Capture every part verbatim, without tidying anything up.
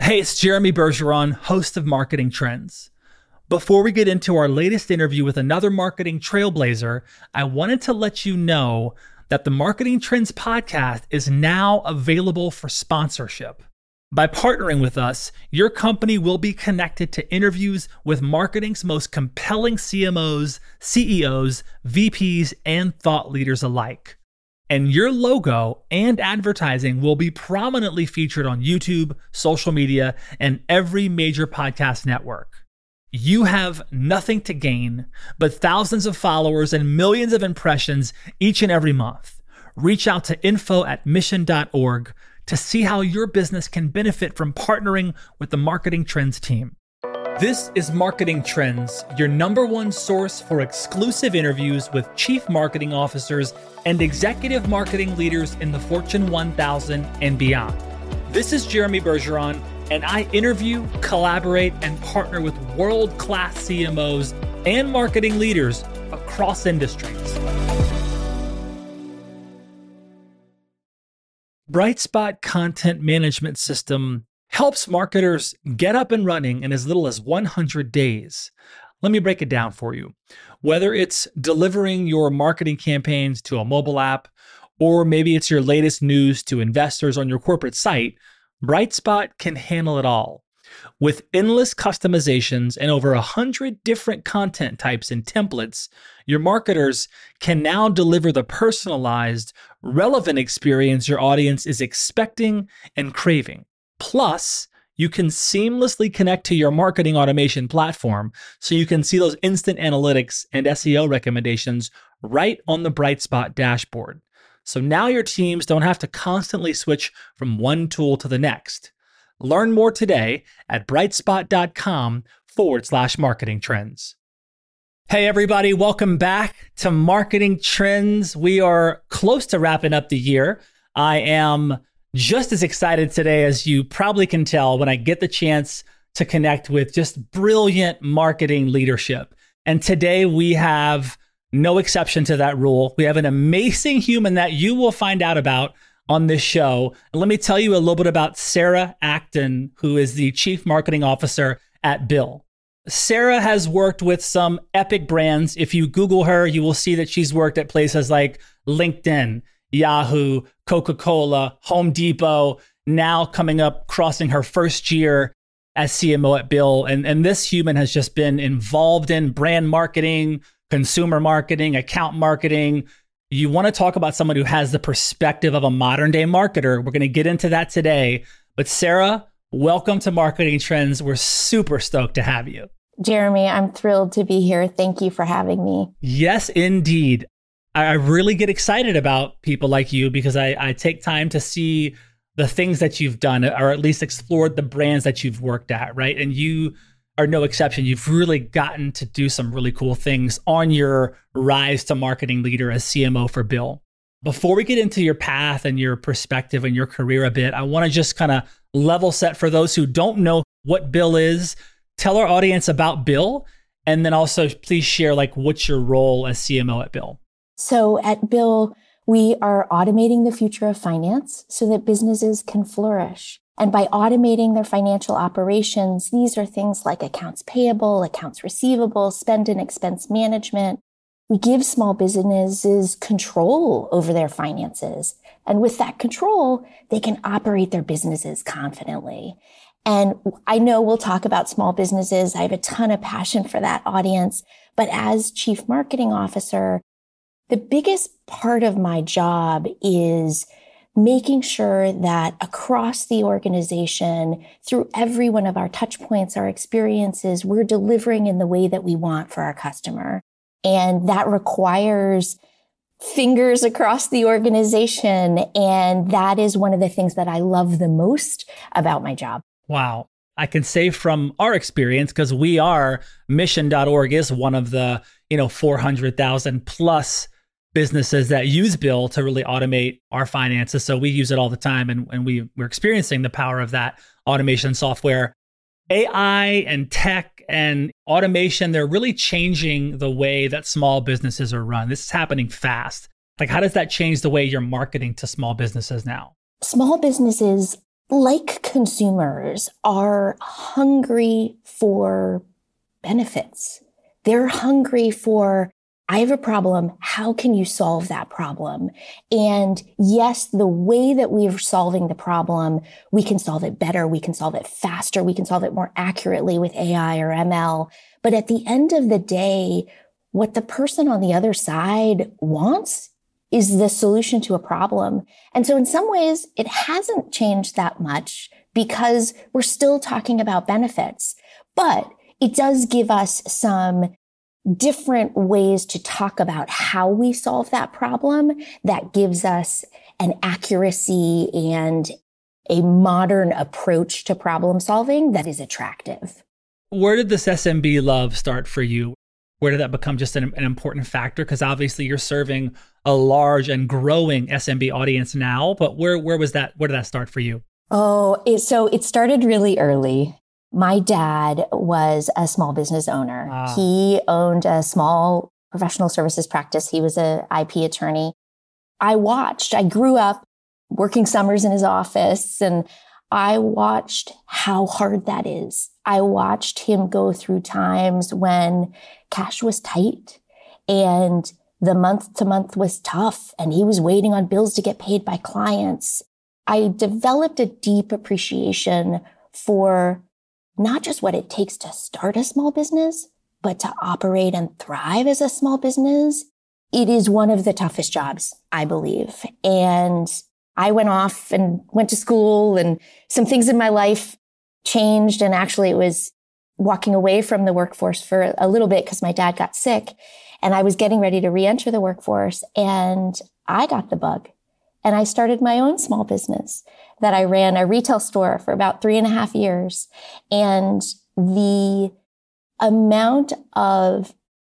Hey, it's Jeremy Bergeron, host of Marketing Trends. Before we get into our latest interview with another marketing trailblazer, I wanted to let you know that the Marketing Trends podcast is now available for sponsorship. By partnering with us, your company will be connected to interviews with marketing's most compelling C M Os, C E Os, V Ps, and thought leaders alike. And your logo and advertising will be prominently featured on YouTube, social media, and every major podcast network. You have nothing to gain but thousands of followers and millions of impressions each and every month. Reach out to info at mission dot org to see how your business can benefit from partnering with the Marketing Trends team. This is Marketing Trends, your number one source for exclusive interviews with chief marketing officers and executive marketing leaders in the Fortune one thousand and beyond. This is Jeremy Bergeron, and I interview, collaborate, and partner with world-class C M Os and marketing leaders across industries. Brightspot Content Management System helps marketers get up and running in as little as one hundred days. Let me break it down for you. Whether it's delivering your marketing campaigns to a mobile app, or maybe it's your latest news to investors on your corporate site, Brightspot can handle it all. With endless customizations and over one hundred different content types and templates, your marketers can now deliver the personalized, relevant experience your audience is expecting and craving. Plus, you can seamlessly connect to your marketing automation platform so you can see those instant analytics and S E O recommendations right on the Brightspot dashboard. So now your teams don't have to constantly switch from one tool to the next. Learn more today at brightspot.com forward slash marketing trends. Hey, everybody. Welcome back to Marketing Trends. We are close to wrapping up the year. I am just as excited today as you probably can tell when I get the chance to connect with just brilliant marketing leadership. And today we have no exception to that rule. We have an amazing human that you will find out about on this show. And let me tell you a little bit about Sarah Acton, who is the Chief Marketing Officer at Bill. Sarah has worked with some epic brands. If you Google her, you will see that she's worked at places like LinkedIn, Yahoo, Coca-Cola, Home Depot, now coming up, crossing her first year as C M O at Bill. And, and this human has just been involved in brand marketing, consumer marketing, account marketing. You want to talk about someone who has the perspective of a modern day marketer. We're going to get into that today. But Sarah, welcome to Marketing Trends. We're super stoked to have you. Jeremy, I'm thrilled to be here. Thank you for having me. Yes, indeed. I really get excited about people like you because I, I take time to see the things that you've done, or at least explored the brands that you've worked at, right? And you are no exception. You've really gotten to do some really cool things on your rise to marketing leader as C M O for Bill. Before we get into your path and your perspective and your career a bit, I want to just kind of level set for those who don't know what Bill is. Tell our audience about Bill, and then also please share like what's your role as C M O at Bill. So at Bill, we are automating the future of finance so that businesses can flourish. And by automating their financial operations, these are things like accounts payable, accounts receivable, spend and expense management. We give small businesses control over their finances. And with that control, they can operate their businesses confidently. And I know we'll talk about small businesses. I have a ton of passion for that audience. But as Chief Marketing Officer, the biggest part of my job is making sure that across the organization, through every one of our touch points, our experiences, we're delivering in the way that we want for our customer. And that requires fingers across the organization. And that is one of the things that I love the most about my job. Wow. I can say from our experience, because we are, mission dot org is one of the, you know, four hundred thousand plus businesses that use Bill to really automate our finances. So we use it all the time, and, and we, we're experiencing the power of that automation software. A I and tech and automation, they're really changing the way that small businesses are run. This is happening fast. Like, how does that change the way you're marketing to small businesses now? Small businesses like consumers, are hungry for benefits. They're hungry for, I have a problem. How can you solve that problem? And yes, the way that we're solving the problem, we can solve it better. We can solve it faster. We can solve it more accurately with A I or M L. But at the end of the day, what the person on the other side wants is the solution to a problem. And so in some ways, it hasn't changed that much because we're still talking about benefits. But it does give us some different ways to talk about how we solve that problem that gives us an accuracy and a modern approach to problem solving that is attractive. Where did this S M B love start for you? Where did that become just an, an important factor? Because obviously you're serving a large and growing S M B audience now, but where where was that? Where did that start for you? Oh, it, so it started really early. My dad was a small business owner. Ah. He owned a small professional services practice. He was an I P attorney. I watched, I grew up working summers in his office, and I watched how hard that is. I watched him go through times when cash was tight and the month to month was tough and he was waiting on bills to get paid by clients. I developed a deep appreciation for not just what it takes to start a small business, but to operate and thrive as a small business. It is one of the toughest jobs, I believe. And I went off and went to school, and some things in my life changed. And actually it was walking away from the workforce for a little bit because my dad got sick and I was getting ready to re-enter the workforce, and I got the bug. And I started my own small business that I ran, a retail store, for about three and a half years. And the amount of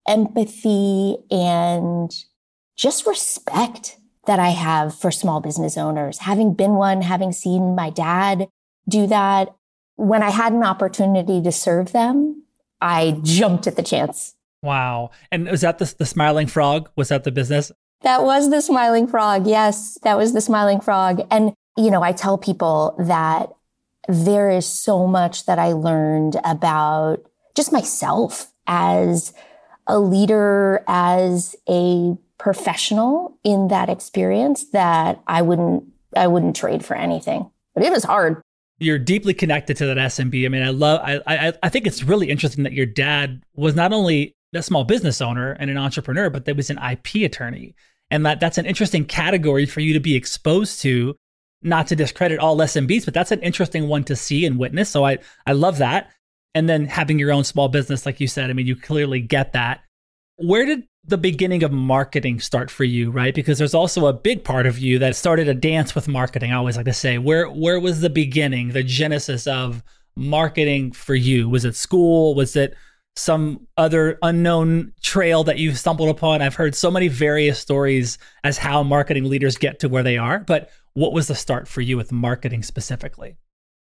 empathy and just respect that I have for small business owners, having been one, having seen my dad do that, when I had an opportunity to serve them, I jumped at the chance. Wow. And was that the, the Smiling Frog? Was that the business? That was the Smiling Frog. Yes, that was the Smiling Frog. And, you know, I tell people that there is so much that I learned about just myself as a leader, as a professional in that experience that I wouldn't, I wouldn't trade for anything. But it was hard. You're deeply connected to that S M B. I mean, I love, I, I, I think it's really interesting that your dad was not only a small business owner and an entrepreneur, but that was an I P attorney. And that that's an interesting category for you to be exposed to, not to discredit all S M Bs, but that's an interesting one to see and witness. So I, I love that. And then having your own small business, like you said, I mean, you clearly get that. Where did the beginning of marketing start for you, right? Because there's also a big part of you that started a dance with marketing. I always like to say, where where was the beginning, the genesis of marketing for you? Was it school? Was it some other unknown trail that you stumbled upon? I've heard so many various stories as how marketing leaders get to where they are, but what was the start for you with marketing specifically?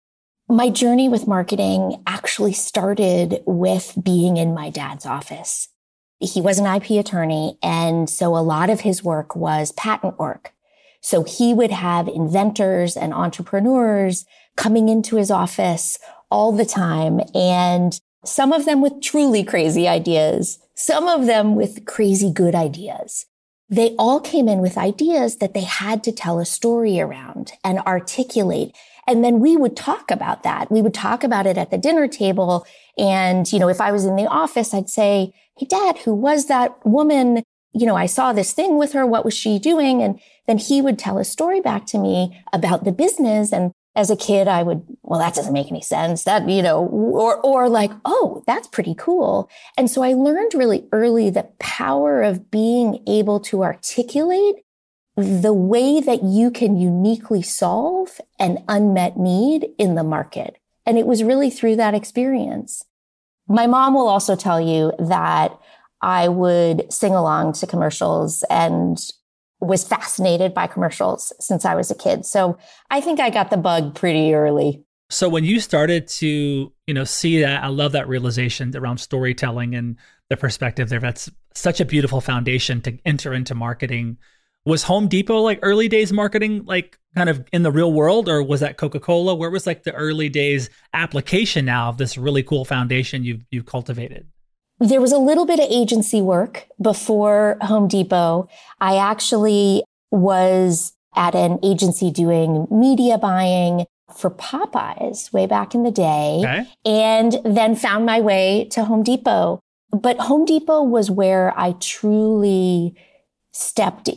My journey with marketing actually started with being in my dad's office. He was an I P attorney, and so a lot of his work was patent work. So he would have inventors and entrepreneurs coming into his office all the time, and some of them with truly crazy ideas, some of them with crazy good ideas. They all came in with ideas that they had to tell a story around and articulate. And then we would talk about that. We would talk about it at the dinner table. And, you know, if I was in the office, I'd say, "Hey, Dad, who was that woman? You know, I saw this thing with her. What was she doing?" And then he would tell a story back to me about the business. And as a kid, I would, well, that doesn't make any sense. That, you know, or, or like, oh, that's pretty cool. And so I learned really early the power of being able to articulate the way that you can uniquely solve an unmet need in the market. And it was really through that experience. My mom will also tell you that I would sing along to commercials and was fascinated by commercials since I was a kid. So I think I got the bug pretty early. So when you started to, you know, see that, I love that realization around storytelling and the perspective there. That's such a beautiful foundation to enter into marketing. Was Home Depot like early days marketing, like kind of in the real world, or was that Coca-Cola? Where was like the early days application now of this really cool foundation you've, you've cultivated? There was a little bit of agency work before Home Depot. I actually was at an agency doing media buying for Popeyes way back in the day, okay. And then found my way to Home Depot. But Home Depot was where I truly stepped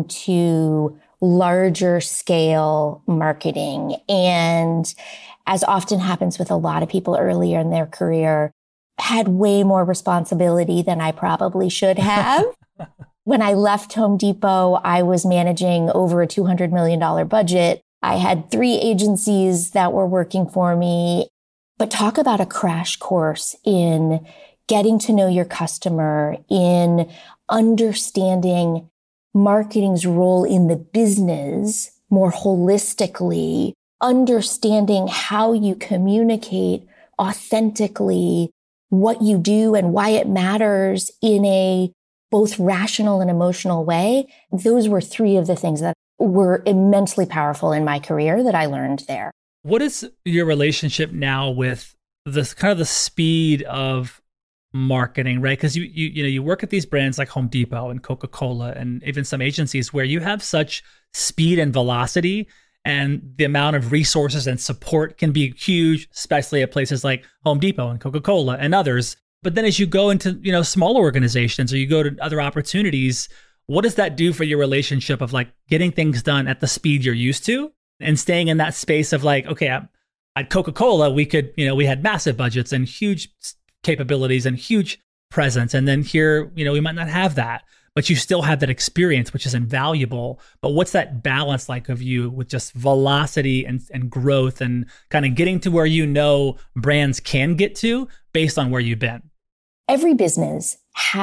into larger scale marketing. And as often happens with a lot of people earlier in their career, had way more responsibility than I probably should have. When I left Home Depot, I was managing over a two hundred million dollars budget. I had three agencies that were working for me. But talk about a crash course in getting to know your customer, in understanding marketing's role in the business more holistically, understanding how you communicate authentically what you do and why it matters in a both rational and emotional way. Those were three of the things that were immensely powerful in my career that I learned there. What is your relationship now with this kind of the speed of marketing, right? Because you, you you know, you work at these brands like Home Depot and Coca-Cola and even some agencies where you have such speed and velocity, and the amount of resources and support can be huge, especially at places like Home Depot and Coca-Cola and others. But then as you go into, you know, smaller organizations or you go to other opportunities, what does that do for your relationship of like getting things done at the speed you're used to and staying in that space of like, okay, at Coca-Cola, we could, you know, we had massive budgets and huge capabilities and huge presence. And then here, you know, we might not have that, but you still have that experience, which is invaluable. But what's that balance like of you with just velocity and, and growth and kind of getting to where you know brands can get to based on where you've been? Every business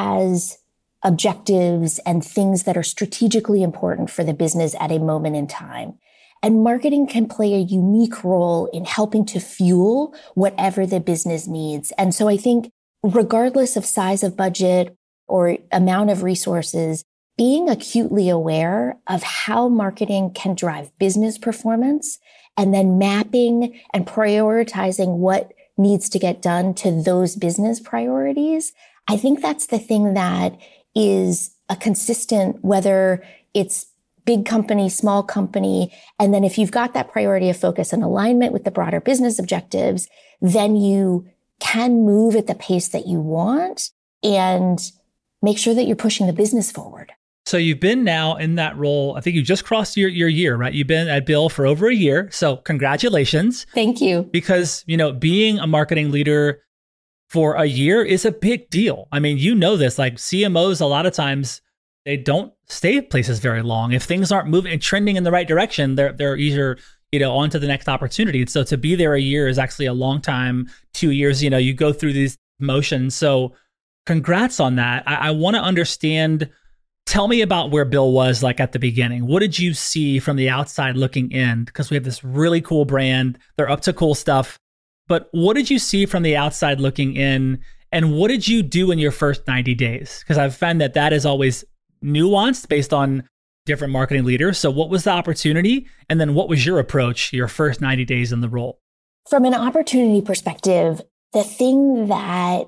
has objectives and things that are strategically important for the business at a moment in time. And marketing can play a unique role in helping to fuel whatever the business needs. And so I think regardless of size of budget or amount of resources, being acutely aware of how marketing can drive business performance and then mapping and prioritizing what needs to get done to those business priorities. I think that's the thing that is a consistent, whether it's big company, small company. And then if you've got that priority of focus and alignment with the broader business objectives, then you can move at the pace that you want and make sure that you're pushing the business forward. So you've been now in that role. I think you just crossed your, your year, right? You've been at Bill for over a year. So congratulations. Thank you. Because, you know, being a marketing leader for a year is a big deal. I mean, you know this, like C M Os, a lot of times they don't stay at places very long. If things aren't moving and trending in the right direction, they're they're either, you know, on to the next opportunity. So to be there a year is actually a long time. Two years, you know, you go through these motions. So congrats on that. I, I want to understand, tell me about where Bill was like at the beginning. What did you see from the outside looking in? Because we have this really cool brand. They're up to cool stuff. But what did you see from the outside looking in? And what did you do in your first ninety days? Because I've found that that is always nuanced based on different marketing leaders. So what was the opportunity? And then what was your approach your first ninety days in the role? From an opportunity perspective, the thing that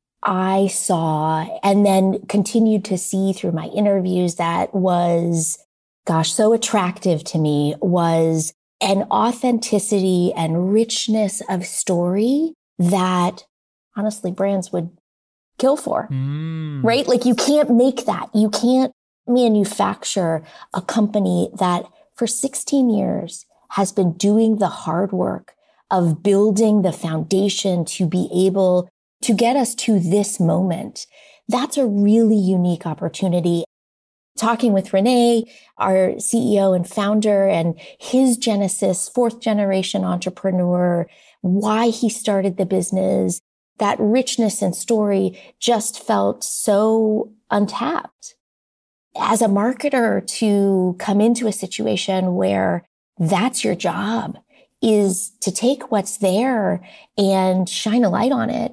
I saw and then continued to see through my interviews that was, gosh, so attractive to me was an authenticity and richness of story that honestly brands would kill for, mm. right? Like you can't make that. You can't manufacture a company that for sixteen years has been doing the hard work of building the foundation to be able to get us to this moment. That's a really unique opportunity. Talking with Renee, our C E O and founder, and his genesis, fourth generation entrepreneur, why he started the business, that richness and story just felt so untapped. As a marketer, to come into a situation where that's your job is to take what's there and shine a light on it.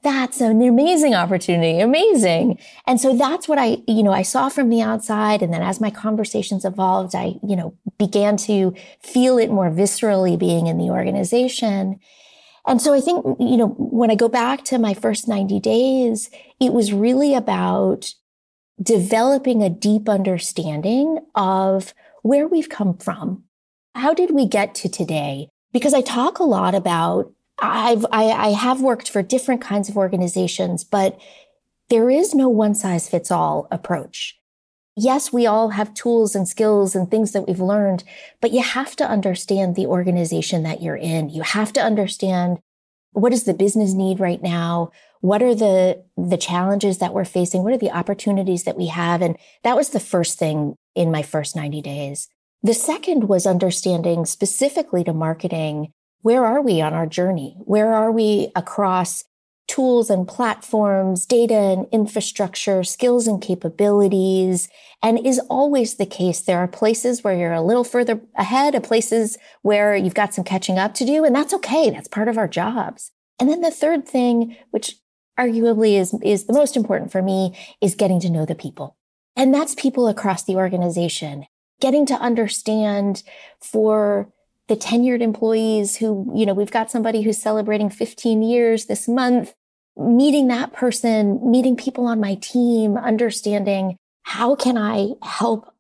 That's an amazing opportunity. Amazing. And so that's what I, you know, I saw from the outside. And then as my conversations evolved, I, you know, began to feel it more viscerally being in the organization. And so I think, you know, when I go back to my first ninety days, it was really about developing a deep understanding of where we've come from. How did we get to today? Because I talk a lot about I've, I, I have worked for different kinds of organizations, but there is no one size fits all approach. Yes, we all have tools and skills and things that we've learned, but you have to understand the organization that you're in. You have to understand what does the business need right now? What are the, the challenges that we're facing? What are the opportunities that we have? And that was the first thing in my first ninety days. The second was understanding specifically to marketing, where are we on our journey? Where are we across tools and platforms, data and infrastructure, skills and capabilities? And is always the case. There are places where you're a little further ahead, and places where you've got some catching up to do. And that's okay. That's part of our jobs. And then the third thing, which arguably is, is the most important for me, is getting to know the people. And that's people across the organization, getting to understand for the tenured employees who, you know, we've got somebody who's celebrating fifteen years this month, meeting that person, meeting people on my team, understanding how can I help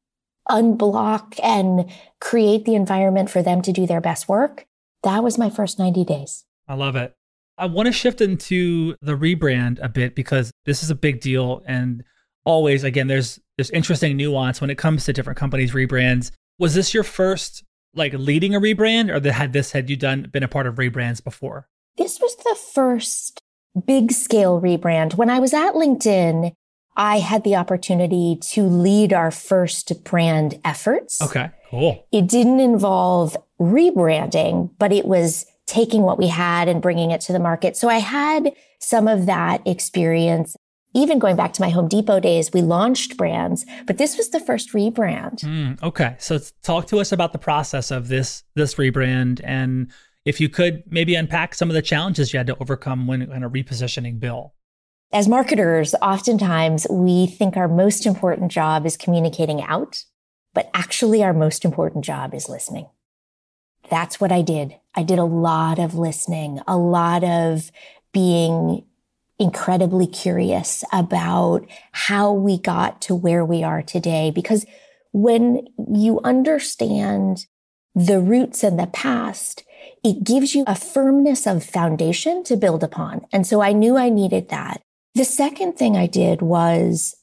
unblock and create the environment for them to do their best work. That was my first ninety days. I love it. I want to shift into the rebrand a bit because this is a big deal. And always, again, there's there's interesting nuance when it comes to different companies' rebrands. Was this your first like leading a rebrand, or the, had this had you done been a part of rebrands before? This was the first big scale rebrand. When I was at LinkedIn, I had the opportunity to lead our first brand efforts. Okay, cool. It didn't involve rebranding, but it was taking what we had and bringing it to the market. So I had some of that experience. Even going back to my Home Depot days, we launched brands, but this was the first rebrand. Mm, okay. So talk to us about the process of this, this rebrand. And if you could maybe unpack some of the challenges you had to overcome when kind of repositioning Bill. As marketers, oftentimes we think our most important job is communicating out, but actually our most important job is listening. That's what I did. I did a lot of listening, a lot of being incredibly curious about how we got to where we are today. Because when you understand the roots and the past, it gives you a firmness of foundation to build upon. And so I knew I needed that. The second thing I did was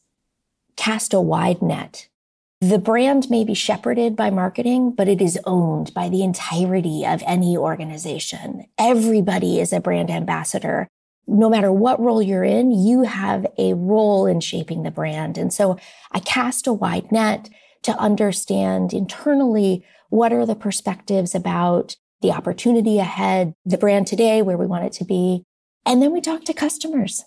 cast a wide net. The brand may be shepherded by marketing, but it is owned by the entirety of any organization. Everybody is a brand ambassador. No matter what role you're in, you have a role in shaping the brand. And so I cast a wide net to understand internally what are the perspectives about the opportunity ahead, the brand today, where we want it to be. And then we talk to customers.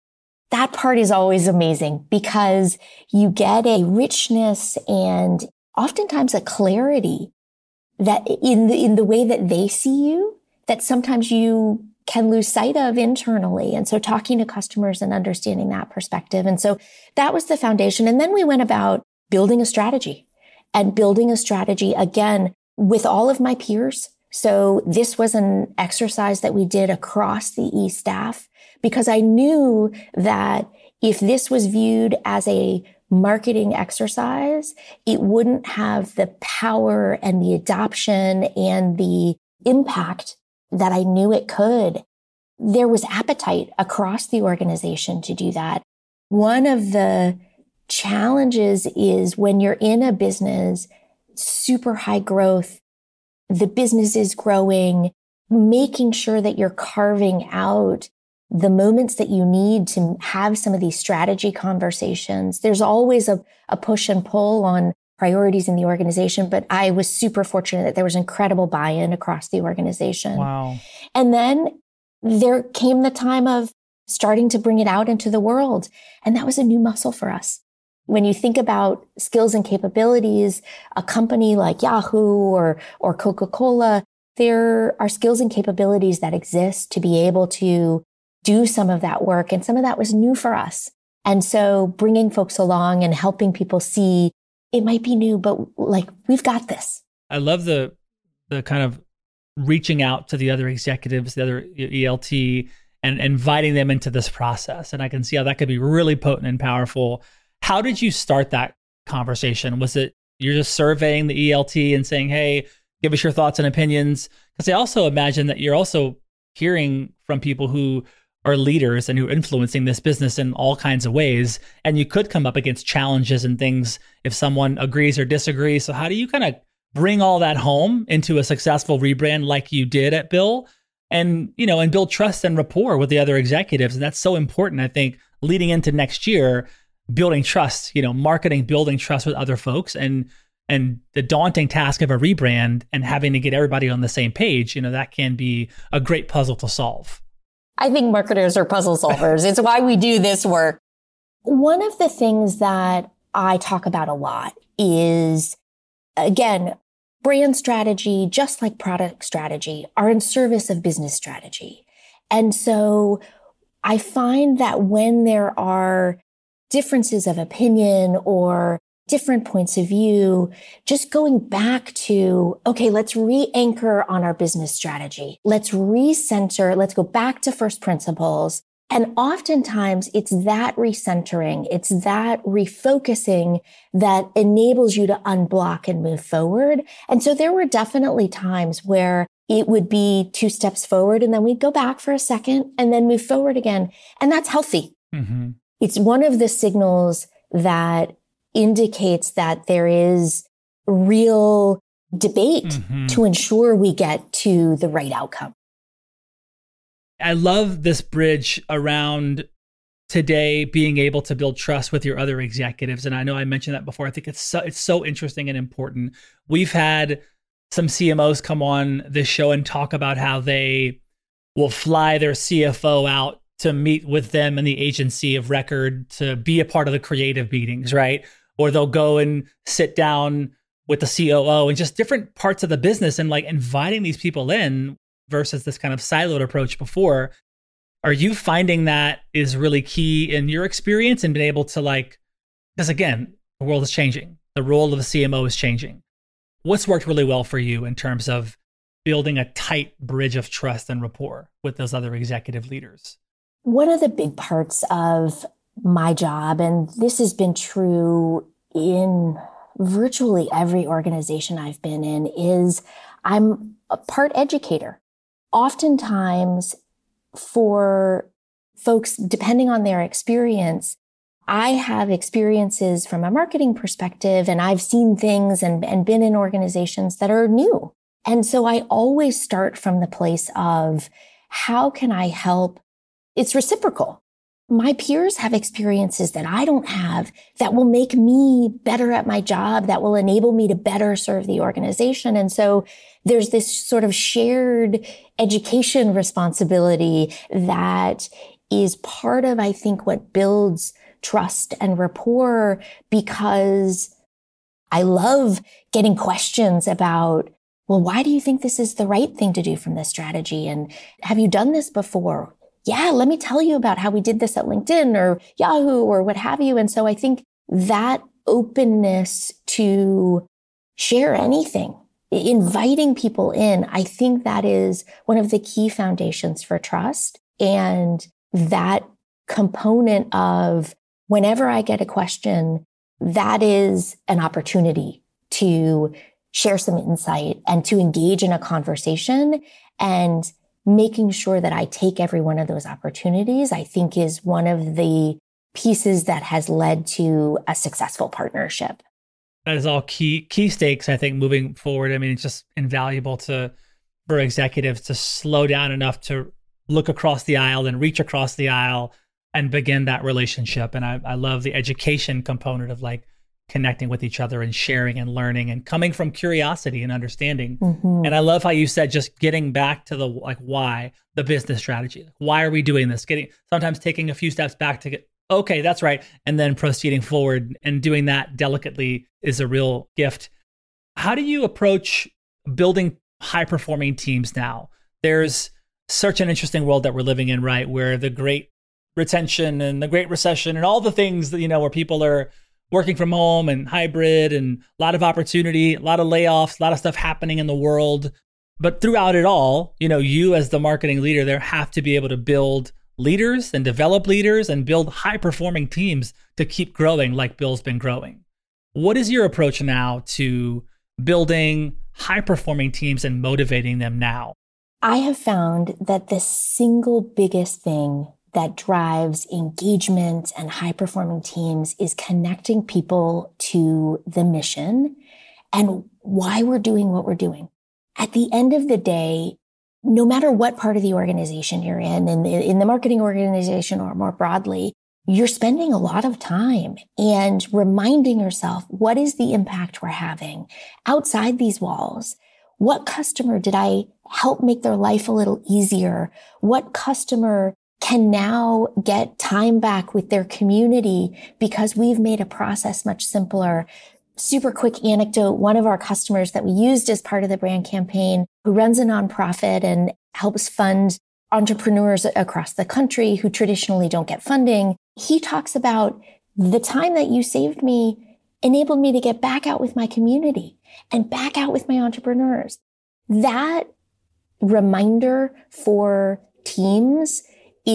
That part is always amazing because you get a richness and oftentimes a clarity that in the, in the way that they see you, that sometimes you can lose sight of internally. And so talking to customers and understanding that perspective. And so that was the foundation. And then we went about building a strategy and building a strategy again with all of my peers. So this was an exercise that we did across the E staff because I knew that if this was viewed as a marketing exercise, it wouldn't have the power and the adoption and the impact that I knew it could. There was appetite across the organization to do that. One of the challenges is when you're in a business, super high growth, the business is growing, making sure that you're carving out the moments that you need to have some of these strategy conversations. There's always a, a push and pull on priorities in the organization, but I was super fortunate that there was incredible buy-in across the organization. Wow. And then there came the time of starting to bring it out into the world. And that was a new muscle for us. When you think about skills and capabilities, a company like Yahoo or, or Coca-Cola, there are skills and capabilities that exist to be able to do some of that work. And some of that was new for us. And so bringing folks along and helping people see it might be new, but like, we've got this. I love the the kind of reaching out to the other executives, the other E L T, and inviting them into this process. And I can see how that could be really potent and powerful. How did you start that conversation? Was it you're just surveying the E L T and saying, hey, give us your thoughts and opinions? Because I also imagine that you're also hearing from people who are leaders and who are influencing this business in all kinds of ways. And you could come up against challenges and things if someone agrees or disagrees. So how do you kind of bring all that home into a successful rebrand like you did at Bill, and, you know, and build trust and rapport with the other executives? And that's so important, I think, leading into next year, building trust, you know, marketing, building trust with other folks, and and the daunting task of a rebrand and having to get everybody on the same page, you know, that can be a great puzzle to solve. I think marketers are puzzle solvers. It's why we do this work. One of the things that I talk about a lot is, again, brand strategy, just like product strategy, are in service of business strategy. And so I find that when there are differences of opinion or different points of view, just going back to, okay, let's re-anchor on our business strategy. Let's recenter. Let's go back to first principles. And oftentimes it's that recentering, it's that refocusing that enables you to unblock and move forward. And so there were definitely times where it would be two steps forward and then we'd go back for a second and then move forward again. And that's healthy. Mm-hmm. It's one of the signals that indicates that there is real debate mm-hmm. to ensure we get to the right outcome. I love this bridge around today being able to build trust with your other executives. And I know I mentioned that before. I think it's so, it's so interesting and important. We've had some C M Os come on this show and talk about how they will fly their C F O out to meet with them in the agency of record to be a part of the creative meetings, right? Or they'll go and sit down with the C O O and just different parts of the business and like inviting these people in versus this kind of siloed approach before. Are you finding that is really key in your experience and being able to like, because again, the world is changing. The role of the C M O is changing. What's worked really well for you in terms of building a tight bridge of trust and rapport with those other executive leaders? One of the big parts of my job, and this has been true in virtually every organization I've been in, is I'm a part educator. Oftentimes for folks, depending on their experience, I have experiences from a marketing perspective, and I've seen things and, and been in organizations that are new. And so I always start from the place of how can I help? It's reciprocal. My peers have experiences that I don't have that will make me better at my job, that will enable me to better serve the organization. And so there's this sort of shared education responsibility that is part of, I think, what builds trust and rapport, because I love getting questions about, well, why do you think this is the right thing to do from this strategy? And have you done this before? Yeah, let me tell you about how we did this at LinkedIn or Yahoo or what have you. And so I think that openness to share anything, inviting people in, I think that is one of the key foundations for trust. And that component of whenever I get a question, that is an opportunity to share some insight and to engage in a conversation, and making sure that I take every one of those opportunities, I think, is one of the pieces that has led to a successful partnership. That is all key key stakes, I think, moving forward. I mean, it's just invaluable to for executives to slow down enough to look across the aisle and reach across the aisle and begin that relationship. And I, I love the education component of like connecting with each other and sharing and learning and coming from curiosity and understanding. Mm-hmm. And I love how you said just getting back to the like why, the business strategy. Why are we doing this? Getting sometimes taking a few steps back to get, okay, that's right. And then proceeding forward, and doing that delicately is a real gift. How do you approach building high performing teams now? There's such an interesting world that we're living in, right? Where the great retention and the great recession and all the things that, you know, where people are working from home and hybrid and a lot of opportunity, a lot of layoffs, a lot of stuff happening in the world. But throughout it all, you know, you as the marketing leader there have to be able to build leaders and develop leaders and build high performing teams to keep growing like Bill's been growing. What is your approach now to building high performing teams and motivating them now? I have found that the single biggest thing that drives engagement and high performing teams is connecting people to the mission and why we're doing what we're doing. At the end of the day, no matter what part of the organization you're in, in the, in the marketing organization or more broadly, you're spending a lot of time and reminding yourself, what is the impact we're having outside these walls? What customer did I help make their life a little easier? What customer can now get time back with their community because we've made a process much simpler? Super quick anecdote. One of our customers that we used as part of the brand campaign, who runs a nonprofit and helps fund entrepreneurs across the country who traditionally don't get funding. He talks about the time that you saved me enabled me to get back out with my community and back out with my entrepreneurs. That reminder for teams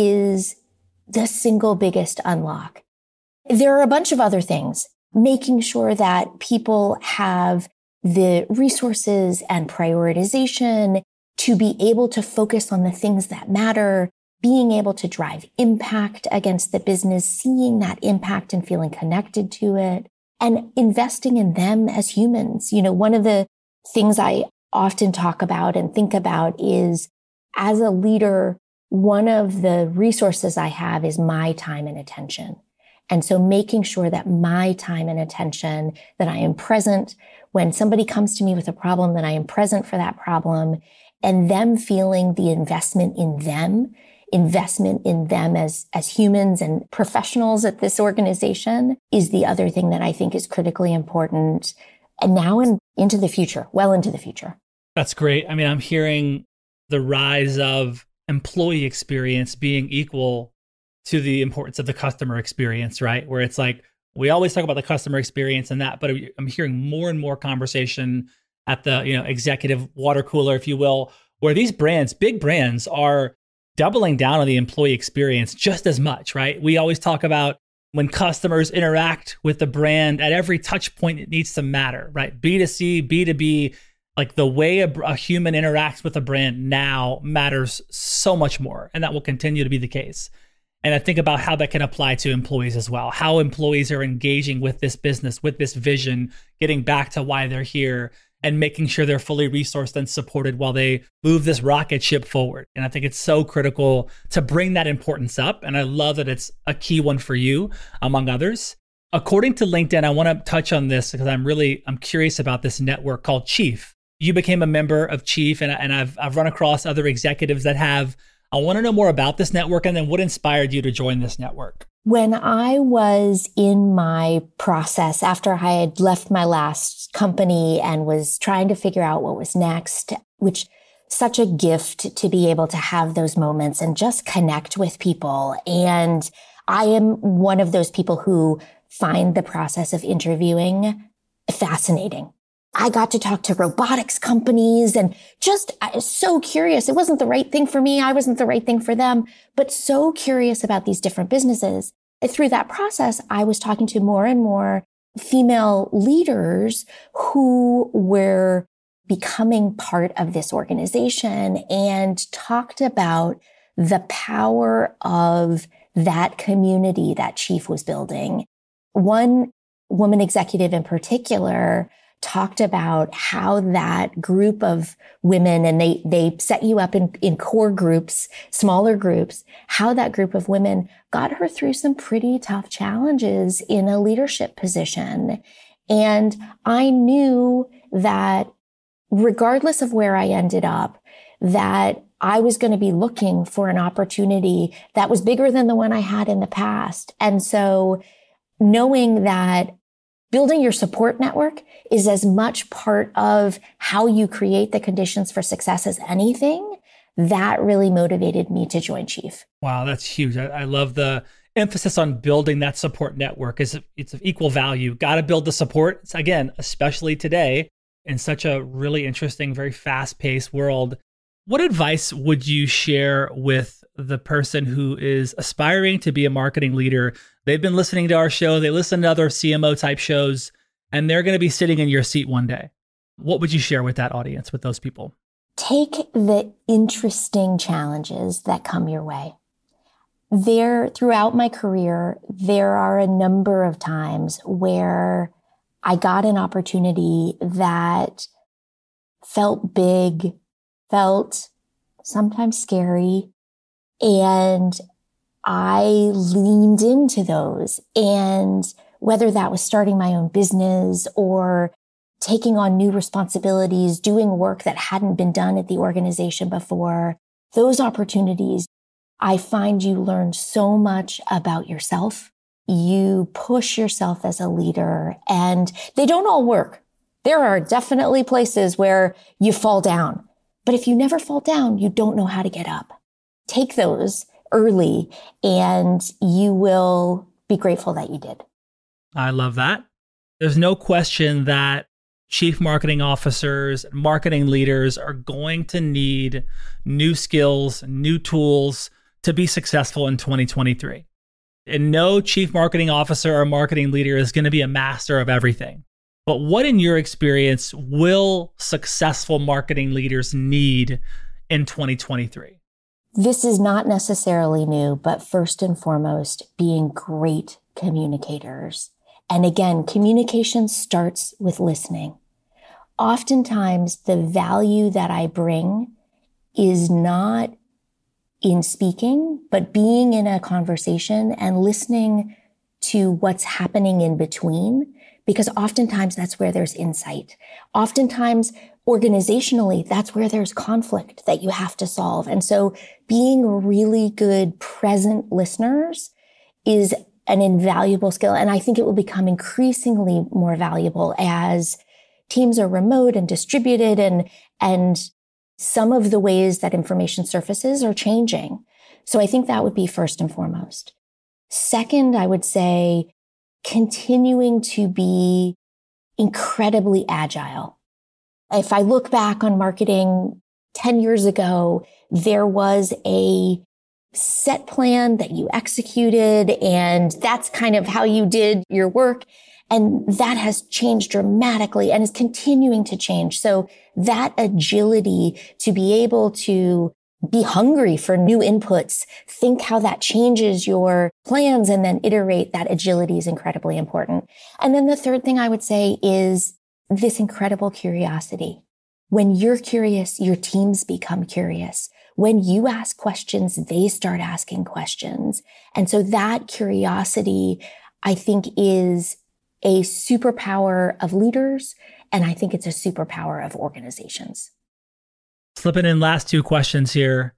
is the single biggest unlock. There are a bunch of other things. Making sure that people have the resources and prioritization to be able to focus on the things that matter, being able to drive impact against the business, seeing that impact and feeling connected to it, and investing in them as humans. You know, one of the things I often talk about and think about is, as a leader, one of the resources I have is my time and attention. And so making sure that my time and attention, that I am present when somebody comes to me with a problem, that I am present for that problem, and them feeling the investment in them, investment in them as, as humans and professionals at this organization is the other thing that I think is critically important. And now and into the future, well into the future. That's great. I mean, I'm hearing the rise of employee experience being equal to the importance of the customer experience, right? Where it's like, we always talk about the customer experience and that, but I'm hearing more and more conversation at the, you know, executive water cooler, if you will, where these brands, big brands, are doubling down on the employee experience just as much, right? We always talk about when customers interact with the brand at every touch point, it needs to matter, right? B two C, B two B, like the way a, a human interacts with a brand now matters so much more. And that will continue to be the case. And I think about how that can apply to employees as well, how employees are engaging with this business, with this vision, getting back to why they're here and making sure they're fully resourced and supported while they move this rocket ship forward. And I think it's so critical to bring that importance up. And I love that it's a key one for you, among others. According to LinkedIn, I want to touch on this because I'm really, I'm curious about this network called Chief. You became a member of Chief, and, and I've, I've run across other executives that have. I want to know more about this network and then what inspired you to join this network. When I was in my process after I had left my last company and was trying to figure out what was next, which such a gift to be able to have those moments and just connect with people. And I am one of those people who find the process of interviewing fascinating. I got to talk to robotics companies and just I was so curious. It wasn't the right thing for me. I wasn't the right thing for them, but so curious about these different businesses. Through that process, I was talking to more and more female leaders who were becoming part of this organization and talked about the power of that community that Chief was building. One woman executive in particular talked about how that group of women, and they, they set you up in, in core groups, smaller groups, how that group of women got her through some pretty tough challenges in a leadership position. And I knew that regardless of where I ended up, that I was going to be looking for an opportunity that was bigger than the one I had in the past. And so knowing that building your support network is as much part of how you create the conditions for success as anything, that really motivated me to join Chief. Wow, that's huge. I, I love the emphasis on building that support network. It's, it's of equal value. Got to build the support. It's, again, especially today in such a really interesting, very fast-paced world. What advice would you share with the person who is aspiring to be a marketing leader? They've been listening to our show. They listen to other C M O type shows, and they're going to be sitting in your seat one day. What would you share with that audience, with those people? Take the interesting challenges that come your way. There, throughout my career, there are a number of times where I got an opportunity that felt big, felt sometimes scary, and I leaned into those. And whether that was starting my own business or taking on new responsibilities, doing work that hadn't been done at the organization before, those opportunities, I find you learn so much about yourself. You push yourself as a leader, and they don't all work. There are definitely places where you fall down, but if you never fall down, you don't know how to get up. Take those early and you will be grateful that you did. I love that. There's no question that chief marketing officers, marketing leaders are going to need new skills, new tools to be successful in twenty twenty-three. And no chief marketing officer or marketing leader is going to be a master of everything. But what, in your experience, will successful marketing leaders need in twenty twenty-three? This is not necessarily new, but first and foremost, being great communicators. And again, communication starts with listening. Oftentimes, the value that I bring is not in speaking, but being in a conversation and listening to what's happening in between, because oftentimes that's where there's insight. Oftentimes, organizationally, that's where there's conflict that you have to solve. And so being really good present listeners is an invaluable skill. And I think it will become increasingly more valuable as teams are remote and distributed, and, and some of the ways that information surfaces are changing. So I think that would be first and foremost. Second, I would say continuing to be incredibly agile. If I look back on marketing ten years ago, there was a set plan that you executed, and that's kind of how you did your work. And that has changed dramatically and is continuing to change. So that agility to be able to be hungry for new inputs, think how that changes your plans, and then iterate, that agility is incredibly important. And then the third thing I would say is this incredible curiosity. When you're curious, your teams become curious. When you ask questions, they start asking questions. And so that curiosity, I think, is a superpower of leaders, and I think it's a superpower of organizations. Slipping in last two questions here.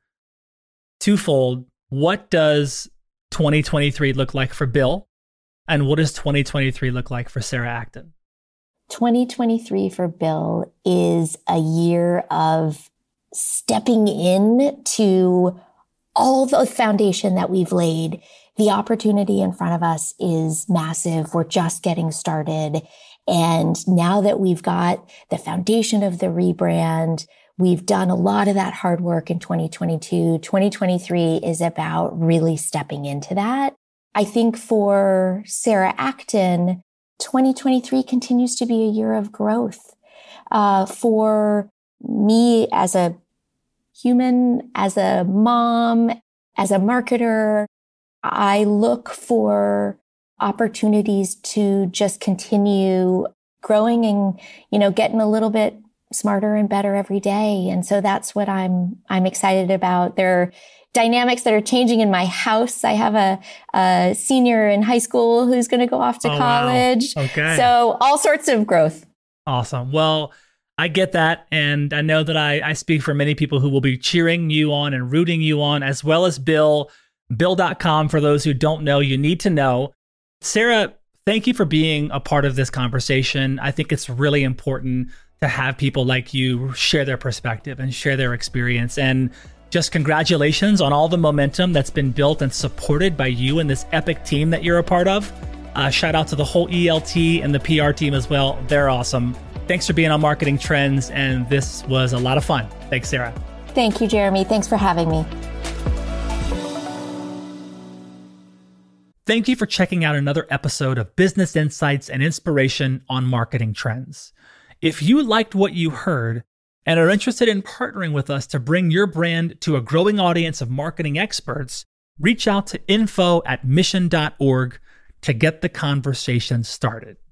Twofold. What does twenty twenty-three look like for Bill? And what does twenty twenty-three look like for Sarah Acton? twenty twenty-three for Bill is a year of stepping in to all the foundation that we've laid. The opportunity in front of us is massive. We're just getting started. And now that we've got the foundation of the rebrand, we've done a lot of that hard work in twenty twenty-two. twenty twenty-three is about really stepping into that. I think for Sarah Acton, twenty twenty-three continues to be a year of growth. Uh, for me as a human, as a mom, as a marketer, I look for opportunities to just continue growing and, you know, getting a little bit smarter and better every day. And so that's what I'm, I'm excited about. There are dynamics that are changing in my house. I have a, a senior in high school who's going to go off to oh, college. Wow. Okay. So all sorts of growth. Awesome. Well, I get that. And I know that I, I speak for many people who will be cheering you on and rooting you on, as well as Bill. Bill dot com, for those who don't know, you need to know. Sarah, thank you for being a part of this conversation. I think it's really important to have people like you share their perspective and share their experience. And Just congratulations on all the momentum that's been built and supported by you and this epic team that you're a part of. Uh, shout out to the whole E L T and the P R team as well. They're awesome. Thanks for being on Marketing Trends, and this was a lot of fun. Thanks, Sarah. Thank you, Jeremy. Thanks for having me. Thank you for checking out another episode of Business Insights and Inspiration on Marketing Trends. If you liked what you heard and are interested in partnering with us to bring your brand to a growing audience of marketing experts, reach out to info at mission dot org to get the conversation started.